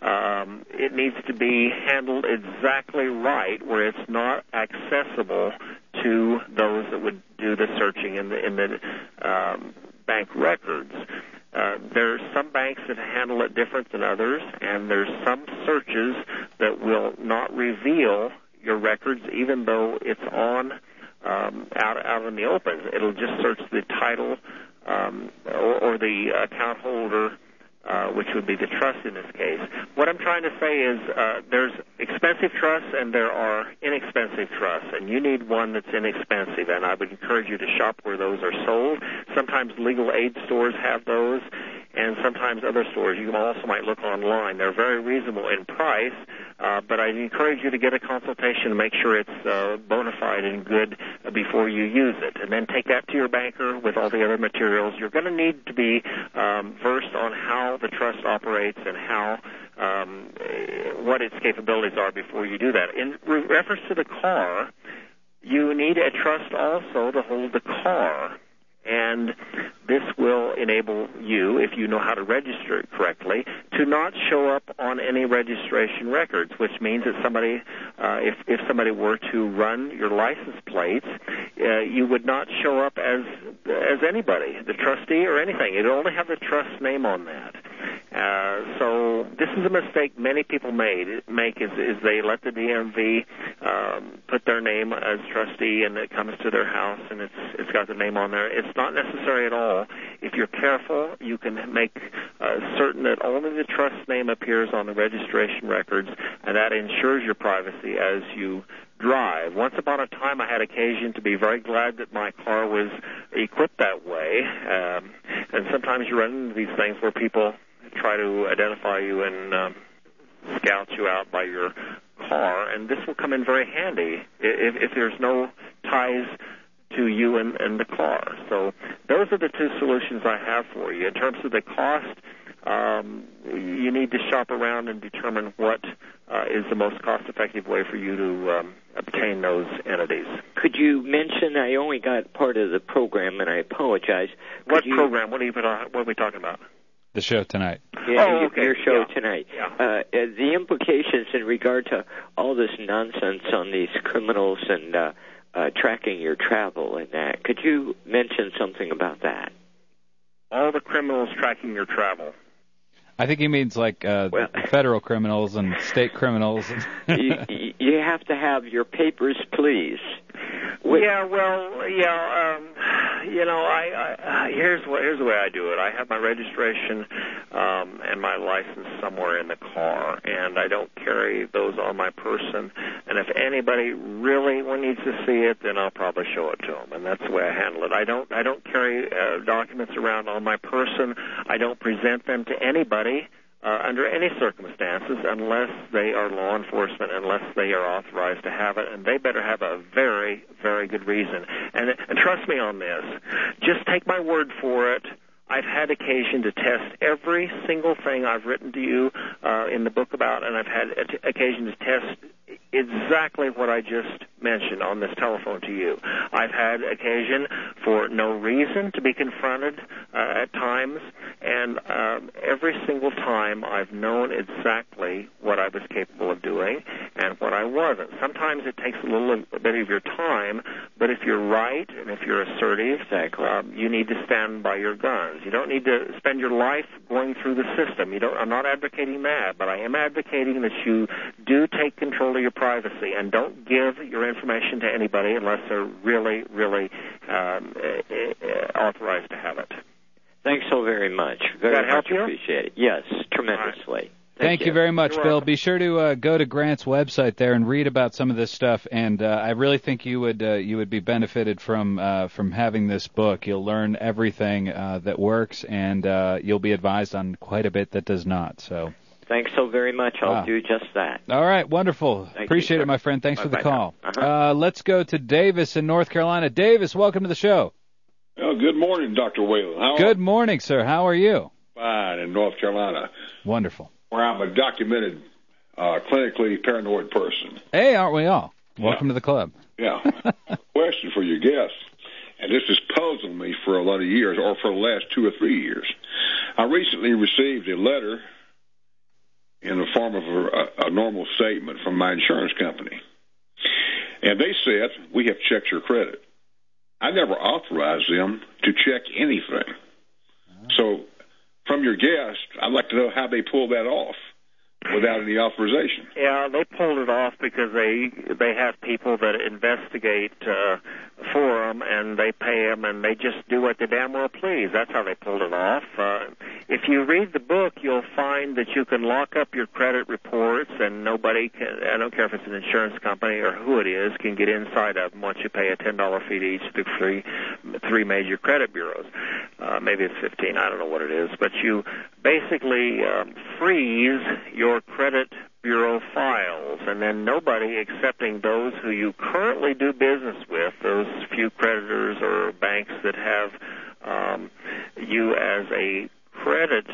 um, it needs to be handled exactly right, where it's not accessible to those that would do the searching in the in the um, bank records. Uh, there's some banks that handle it different than others, and there's some searches that will not reveal your records, even though it's on um, out out in the open. It'll just search the title um, or, or the account holder. Uh, which would be the trust in this case. What I'm trying to say is uh, there's expensive trusts and there are inexpensive trusts, and you need one that's inexpensive, and I would encourage you to shop where those are sold. Sometimes legal aid stores have those, and sometimes other stores. You also might look online. They're very reasonable in price, uh, but I encourage you to get a consultation to make sure it's uh, bona fide and good uh, before you use it. And then take that to your banker with all the other materials. You're going to need to be um, versed on how the trust operates and how um, what its capabilities are before you do that. In re- reference to the car, you need a trust also to hold the car. And this will enable you, if you know how to register it correctly, to not show up on any registration records, which means that somebody, uh, if, if somebody were to run your license plates, uh, you would not show up as as anybody, the trustee or anything. You'd only have the trust name on that. Uh, so this is a mistake many people made make is, is they let the D M V um, put their name as trustee, and it comes to their house and it's it's got the name on there. It's not necessary at all. If you're careful, you can make uh, certain that only the trust name appears on the registration records, and that ensures your privacy as you drive. Once upon a time, I had occasion to be very glad that my car was equipped that way, um, and sometimes you run into these things where people try to identify you and um, scout you out by your car, and this will come in very handy if, if there's no ties to you and, and the car. So those are the two solutions I have for you. In terms of the cost, um, you need to shop around and determine what uh, is the most cost-effective way for you to um, obtain those entities. Could you mention, I only got part of the program, and I apologize. Could What you, program? What are, you, what are we talking about? The show tonight. Yeah, oh, your, okay. your show yeah. tonight. Yeah. Uh, the implications in regard to all this nonsense on these criminals and uh, uh, tracking your travel and that. Could you mention something about that? All the criminals tracking your travel. I think he means like uh, well, federal criminals and state criminals. you, you have to have your papers, please. With, yeah, well, yeah, um, you know, I, I here's what here's the way I do it. I have my registration um, and my license somewhere in the car, and I don't carry those on my person. And if anybody really needs to see it, then I'll probably show it to them, and that's the way I handle it. I don't I don't carry uh, documents around on my person. I don't present them to anybody. Uh, under any circumstances, unless they are law enforcement, unless they are authorized to have it, and they better have a very, very good reason. And, and trust me on this. Just take my word for it. I've had occasion to test every single thing I've written to you uh, in the book about, and I've had occasion to test exactly what I just mentioned on this telephone to you. I've had occasion for no reason to be confronted uh, at times, and um, every single time I've known exactly what I was capable of doing and what I wasn't. Sometimes it takes a little a bit of your time, but if you're right and if you're assertive, exactly. um, you need to stand by your guns. You don't need to spend your life going through the system. You don't. I'm not advocating that, but I am advocating that you do take control of your privacy and don't give your information to anybody unless they're really, really um, authorized to have it. Thanks so very much. Very Does that much help you? appreciate it. Yes, tremendously. Right. Thank, Thank you. you very much, You're Bill. welcome. Be sure to uh, go to Grant's website there and read about some of this stuff. And uh, I really think you would uh, you would be benefited from uh, from having this book. You'll learn everything uh, that works, and uh, you'll be advised on quite a bit that does not. So. Thanks so very much. I'll wow. do just that. All right, wonderful. Thank Appreciate you, it, my friend. Thanks Bye-bye for the call. Uh-huh. Uh, let's go to Davis in North Carolina. Davis, welcome to the show. Oh, good morning, Doctor Whalen. How good morning, sir. How are you? Fine, in North Carolina. Wonderful. Where I'm a documented, uh, clinically paranoid person. Hey, aren't we all? Welcome yeah. to the club. Yeah. Question for your guest, and this has puzzled me for a lot of years, or for the last two or three years. I recently received a letter in the form of a, a normal statement from my insurance company. And they said, we have checked your credit. I never authorized them to check anything. Uh-huh. So from your guest, I'd like to know how they pulled that off without any authorization. Yeah, they pulled it off because they they have people that investigate uh, for them, and they pay them, and they just do what they damn well please. That's how they pulled it off. Uh, if you read the book, you'll find that you can lock up your credit reports, and nobody can, I don't care if it's an insurance company or who it is, can get inside of them once you pay a ten dollar fee to each of the three, three major credit bureaus. Uh, maybe it's fifteen, I don't know what it is. But you basically um, freeze your credit bureau files, and then nobody excepting those who you currently do business with, those few creditors or banks that have um, you as a credit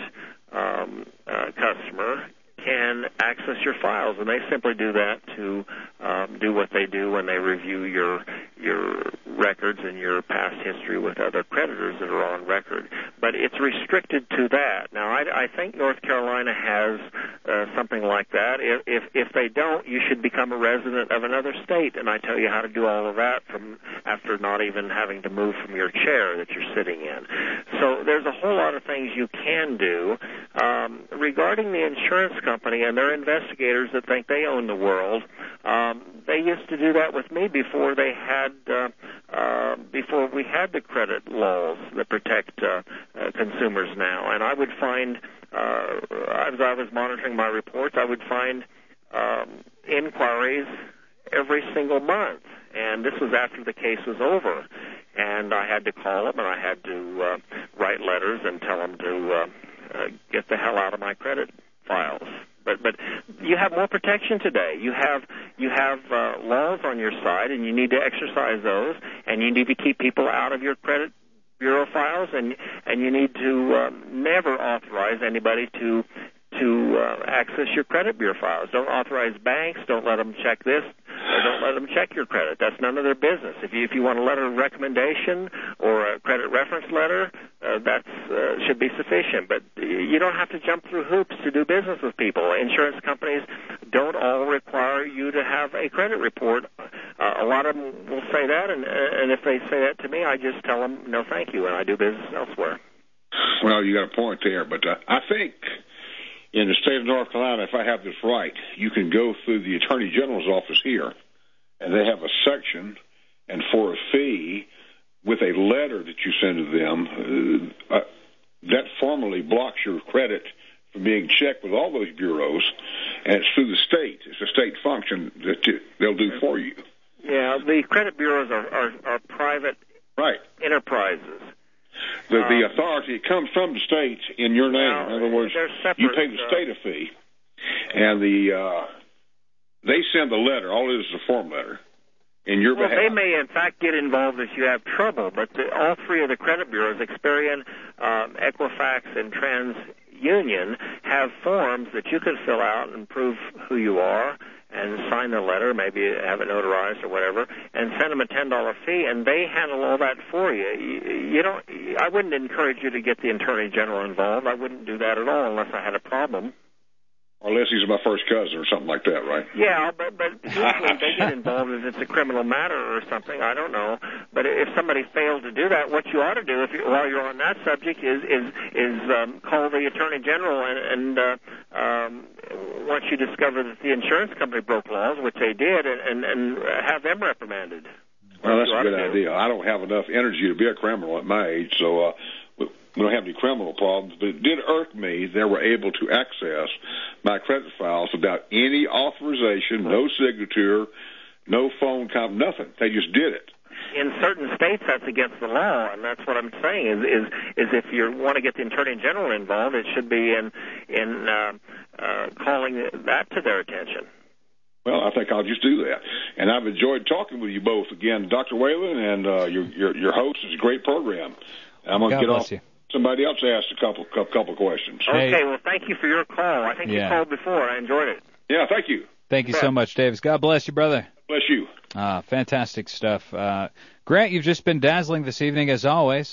um, uh, customer, can access your files, and they simply do that to um, do what they do when they review your your records and your past history with other creditors that are on record. But it's restricted to that. Now, I, I think North Carolina has uh, something like that. If, if if they don't, you should become a resident of another state, and I tell you how to do all of that from after not even having to move from your chair that you're sitting in. So there's a whole lot of things you can do. Um, regarding the insurance company and their investigators that think they own the world, um, they used to do that with me before they had uh, uh, before we had the credit laws that protect uh, uh, consumers now. And I would find, uh, as I was monitoring my reports, I would find um, inquiries every single month. And this was after the case was over. And I had to call them, and I had to uh, write letters and tell them to uh, uh, get the hell out of my credit files. But but you have more protection today. You have you have uh, laws on your side, and you need to exercise those. And you need to keep people out of your credit bureau files, and and you need to uh, never authorize anybody to to uh, access your credit bureau files. Don't authorize banks. Don't let them check this. Or don't let them check your credit. That's none of their business. If you if you want a letter of recommendation or a credit reference letter, uh, that uh, should be sufficient. But you don't have to jump through hoops to do business with people. Insurance companies don't all require you to have a credit report. Uh, a lot of them will say that, and and if they say that to me, I just tell them no, thank you, and I do business elsewhere. Well, you got a point there, but uh, I think in the state of North Carolina, if I have this right, you can go through the Attorney General's office here, and they have a section, and for a fee, with a letter that you send to them, uh, uh, that formally blocks your credit from being checked with all those bureaus, and it's through the state. It's a state function that they'll do for you. Yeah, the credit bureaus are, are, are private right. enterprises. The, the authority comes from the state in your name. Well, in other words, separate, you pay the state a fee, and the uh, they send the letter. All it is is a form letter in your well, behalf. They may, in fact, get involved if you have trouble, but the, all three of the credit bureaus, Experian, um, Equifax, and TransUnion, have forms that you can fill out and prove who you are, and sign the letter, maybe have it notarized or whatever, and send them a ten dollar fee, and they handle all that for you. you. You don't. I wouldn't encourage you to get the Attorney General involved. I wouldn't do that at all unless I had a problem. Or unless he's my first cousin or something like that, right? Yeah, but but usually they get involved if it's a criminal matter or something. I don't know. But if somebody failed to do that, what you ought to do, if you, while you're on that subject, is is is um, call the Attorney General and, and uh, um, once you discover that the insurance company broke laws, which they did, and and, and have them reprimanded. Well, that's a good idea. I don't have enough energy to be a criminal at my age, so. Uh, We don't have any criminal problems, but it did irk me they were able to access my credit files without any authorization, no signature, no phone com, nothing. They just did it. In certain states, that's against the law, and that's what I'm saying. Is is, is if you want to get the Attorney General involved, it should be in in uh, uh, calling that to their attention. Well, I think I'll just do that. And I've enjoyed talking with you both again, Doctor Whalen, and uh, your, your your host. Is a great program. I'm going to get off. You. Somebody else asked a couple couple questions. Okay, well, thank you for your call. I think yeah. you called before. I enjoyed it. Yeah, thank you. Thank you so much, Davis. God bless you, brother. Bless you. Ah, fantastic stuff. Uh, Grant, you've just been dazzling this evening, as always.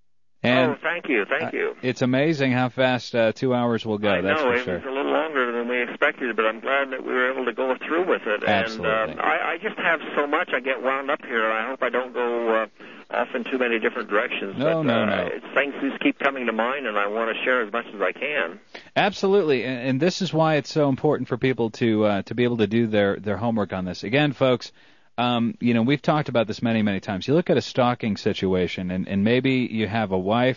And oh, thank you, thank you. Uh, it's amazing how fast uh, two hours will go. I that's know, for it sure. was a little longer than we expected, but I'm glad that we were able to go through with it. Absolutely. And uh, I, I just have so much. I get wound up here, and I hope I don't go uh, off in too many different directions. No, but, no, uh, no. Things just keep coming to mind, and I want to share as much as I can. Absolutely, and, and this is why it's so important for people to uh, to be able to do their, their homework on this. Again, folks, um, you know, we've talked about this many, many times. You look at a stalking situation, and, and maybe you have a wife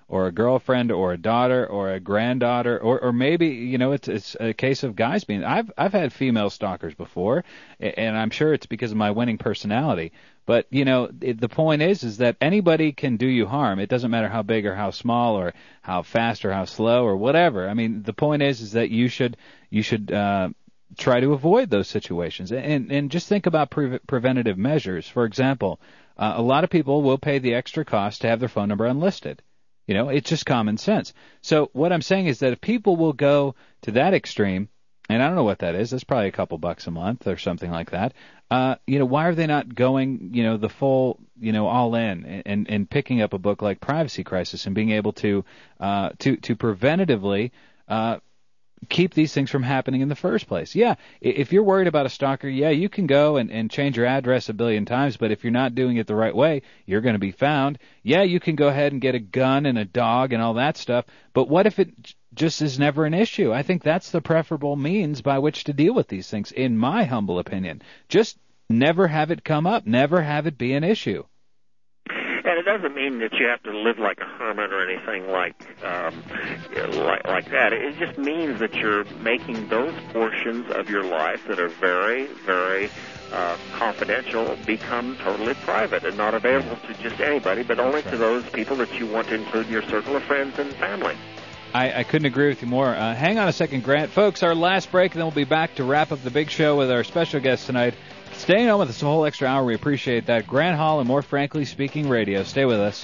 or a girlfriend or a daughter or a granddaughter, or, or maybe, you know, it's it's a case of guys being. I've I've had female stalkers before, and I'm sure it's because of my winning personality. But, you know, it, the point is, is that anybody can do you harm. It doesn't matter how big or how small or how fast or how slow or whatever. I mean, the point is, is that you should you should uh, try to avoid those situations. And and just think about pre- preventative measures. For example, uh, a lot of people will pay the extra cost to have their phone number unlisted. You know, it's just common sense. So what I'm saying is that if people will go to that extreme, and I don't know what that is, that's probably a couple bucks a month or something like that, uh, you know, why are they not going, you know, the full, you know, all in and, and, and picking up a book like Privacy Crisis and being able to, uh, to, to preventatively, uh, keep these things from happening in the first place. Yeah, if you're worried about a stalker, yeah, you can go and, and change your address a billion times, but if you're not doing it the right way, you're going to be found. Yeah, you can go ahead and get a gun and a dog and all that stuff, but what if it just is never an issue? I think that's the preferable means by which to deal with these things, in my humble opinion. Just never have it come up, never have it be an issue. And it doesn't mean that you have to live like a hermit or anything like um, like, like that. It just means that you're making those portions of your life that are very, very uh, confidential become totally private and not available to just anybody, but only to those people that you want to include in your circle of friends and family. I, I couldn't agree with you more. Uh, hang on a second, Grant. Folks, our last break, and then we'll be back to wrap up the big show with our special guest tonight. Staying on with us a whole extra hour, we appreciate that. Grant Hall and More Frankly Speaking Radio. Stay with us.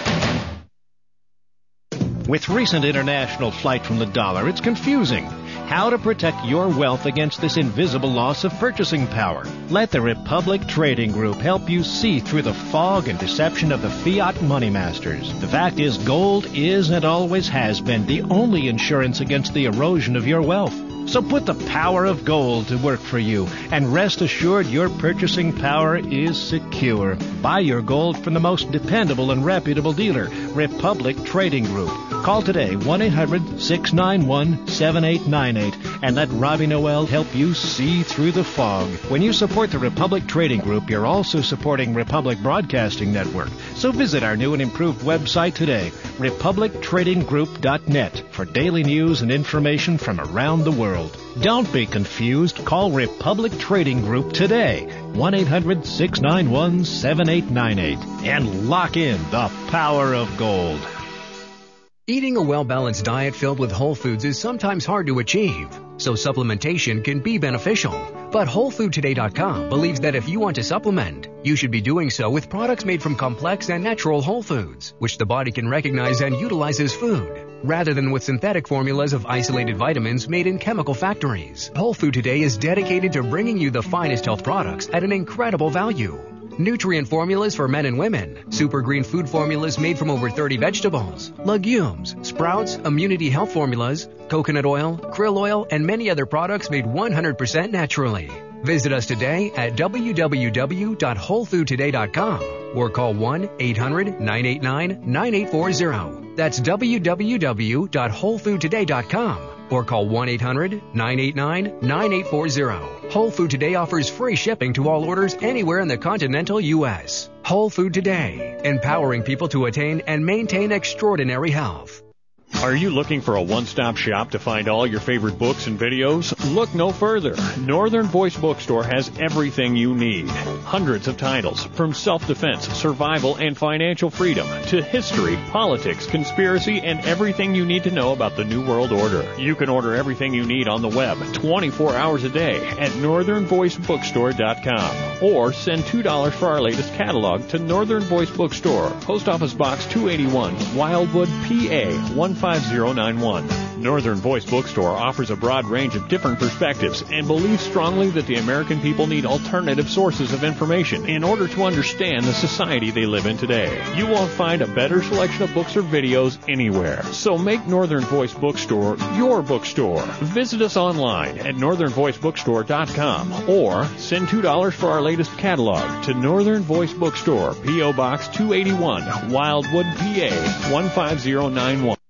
With recent international flight from the dollar, it's confusing. How to protect your wealth against this invisible loss of purchasing power. Let the Republic Trading Group help you see through the fog and deception of the fiat money masters. The fact is, gold is and always has been the only insurance against the erosion of your wealth. So put the power of gold to work for you, and rest assured your purchasing power is secure. Buy your gold from the most dependable and reputable dealer, Republic Trading Group. Call today, one eight hundred six nine one seven eight nine eight, and let Robbie Noel help you see through the fog. When you support the Republic Trading Group, you're also supporting Republic Broadcasting Network. So visit our new and improved website today, republic trading group dot net, for daily news and information from around the world. Don't be confused. Call Republic Trading Group today, one eight hundred six nine one seven eight nine eight, and lock in the power of gold. Eating a well-balanced diet filled with whole foods is sometimes hard to achieve, so supplementation can be beneficial. But whole food today dot com believes that if you want to supplement, you should be doing so with products made from complex and natural whole foods, which the body can recognize and utilize as food, rather than with synthetic formulas of isolated vitamins made in chemical factories. Whole Food Today is dedicated to bringing you the finest health products at an incredible value. Nutrient formulas for men and women, super green food formulas made from over thirty vegetables, legumes, sprouts, immunity health formulas, coconut oil, krill oil, and many other products made one hundred percent naturally. Visit us today at w w w dot whole food today dot com or call one eight hundred nine eight nine nine eight four zero. That's w w w dot whole food today dot com or call one eight hundred nine eight nine nine eight four zero. Whole Food Today offers free shipping to all orders anywhere in the continental U S. Whole Food Today, empowering people to attain and maintain extraordinary health. Are you looking for a one-stop shop to find all your favorite books and videos? Look no further. Northern Voice Bookstore has everything you need. Hundreds of titles, from self-defense, survival, and financial freedom, to history, politics, conspiracy, and everything you need to know about the New World Order. You can order everything you need on the web twenty-four hours a day at northern voice bookstore dot com, or send two dollars for our latest catalog to Northern Voice Bookstore, Post Office Box two eighty-one, Wildwood, P A one five zero nine one. Northern Voice Bookstore offers a broad range of different perspectives and believes strongly that the American people need alternative sources of information in order to understand the society they live in today. You won't find a better selection of books or videos anywhere. So make Northern Voice Bookstore your bookstore. Visit us online at northern voice bookstore dot com or send two dollars for our latest catalog to Northern Voice Bookstore, P O Box two eighty-one, Wildwood, P A one five zero nine one.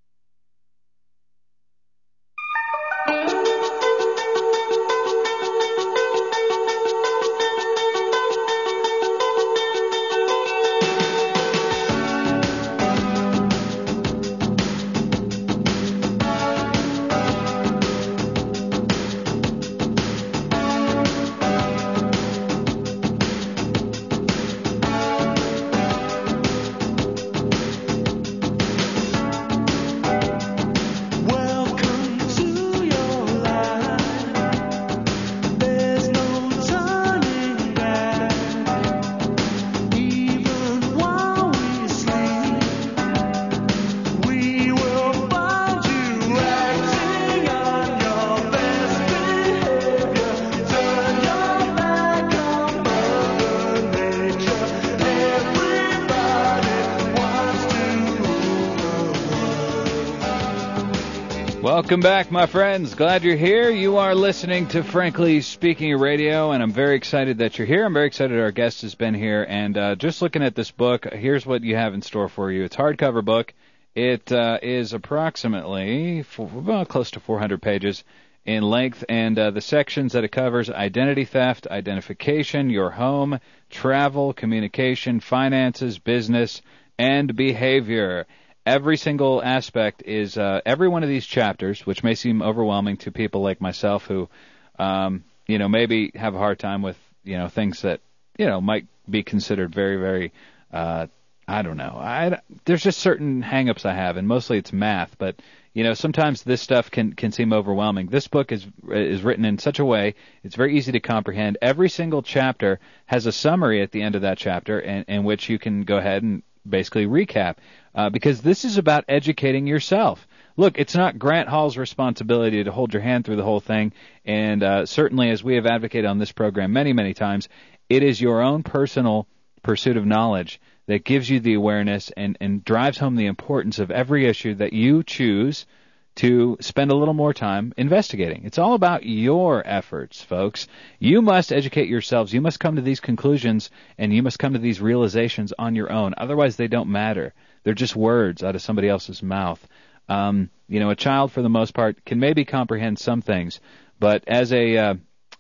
Welcome back, my friends. Glad you're here. You are listening to Frankly Speaking Radio, and I'm very excited that you're here. I'm very excited our guest has been here. And uh, just looking at this book, here's what you have in store for you. It's a hardcover book. It uh, is approximately four, well, close to four hundred pages in length, and uh, the sections that it covers: identity theft, identification, your home, travel, communication, finances, business, and behavior. Every single aspect is, uh, every one of these chapters, which may seem overwhelming to people like myself who, um, you know, maybe have a hard time with, you know, things that, you know, might be considered very, very, uh, I don't know. I, there's just certain hang-ups I have, and mostly it's math, but, you know, sometimes this stuff can, can seem overwhelming. This book is is written in such a way, it's very easy to comprehend. Every single chapter has a summary at the end of that chapter in, in which you can go ahead and basically recap, uh, because this is about educating yourself. Look, it's not Grant Hall's responsibility to hold your hand through the whole thing, and uh, certainly, as we have advocated on this program many, many times, it is your own personal pursuit of knowledge that gives you the awareness and, and drives home the importance of every issue that you choose to spend a little more time investigating. It's all about your efforts, folks. You must educate yourselves. You must come to these conclusions, and you must come to these realizations on your own. Otherwise, they don't matter. They're just words out of somebody else's mouth. Um, you know, a child, for the most part, can maybe comprehend some things, but as a uh,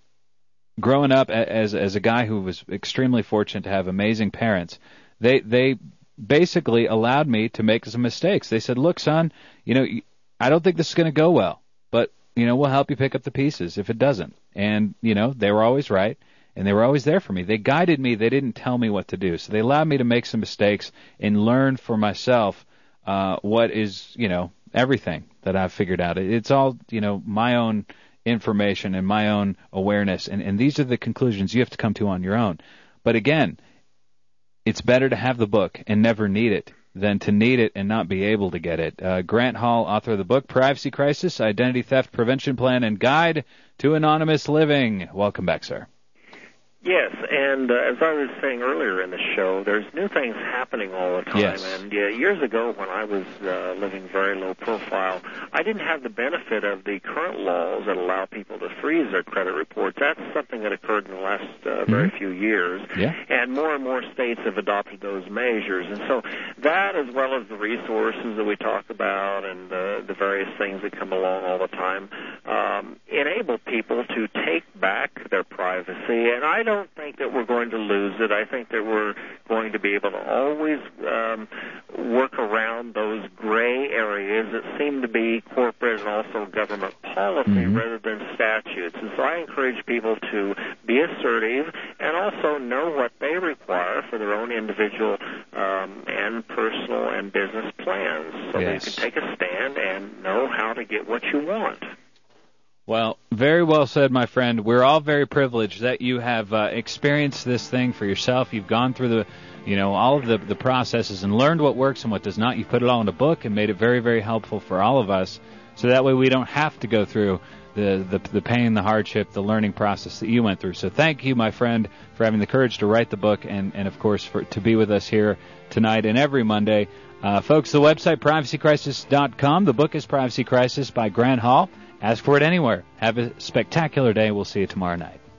growing up as as a guy who was extremely fortunate to have amazing parents, they they basically allowed me to make some mistakes. They said, "Look, son, you know, I don't think this is going to go well, but, you know, we'll help you pick up the pieces if it doesn't." And, you know, they were always right, and they were always there for me. They guided me. They didn't tell me what to do. So they allowed me to make some mistakes and learn for myself uh, what is, you know, everything that I've figured out. It's all, you know, my own information and my own awareness, and, and these are the conclusions you have to come to on your own. But, again, it's better to have the book and never need it than to need it and not be able to get it. Uh, Grant Hall, author of the book, Privacy Crisis, Identity Theft Prevention Plan, and Guide to Anonymous Living. Welcome back, sir. Yes, and uh, as I was saying earlier in the show, there's new things happening all the time. Yes. And uh, years ago, when I was uh, living very low profile, I didn't have the benefit of the current laws that allow people to freeze their credit reports. That's something that occurred in the last uh, very mm-hmm. few years. Yeah. And more and more states have adopted those measures. And so that, as well as the resources that we talk about and uh, the various things that come along all the time, um, enable people to take back their privacy. And I don't I don't think that we're going to lose it. I think that we're going to be able to always um, work around those gray areas that seem to be corporate and also government policy mm-hmm. rather than statutes. And so I encourage people to be assertive and also know what they require for their own individual um, and personal and business plans so yes. that you can take a stand and know how to get what you want. Well, very well said, my friend. We're all very privileged that you have uh, experienced this thing for yourself. You've gone through the, you know, all of the, the processes and learned what works and what does not. You've put it all in a book and made it very, very helpful for all of us, so that way we don't have to go through the, the, the pain, the hardship, the learning process that you went through. So thank you, my friend, for having the courage to write the book and, and of course, for to be with us here tonight and every Monday. Uh, folks, the website, privacy crisis dot com. The book is Privacy Crisis by Grant Hall. Ask for it anywhere. Have a spectacular day. We'll see you tomorrow night.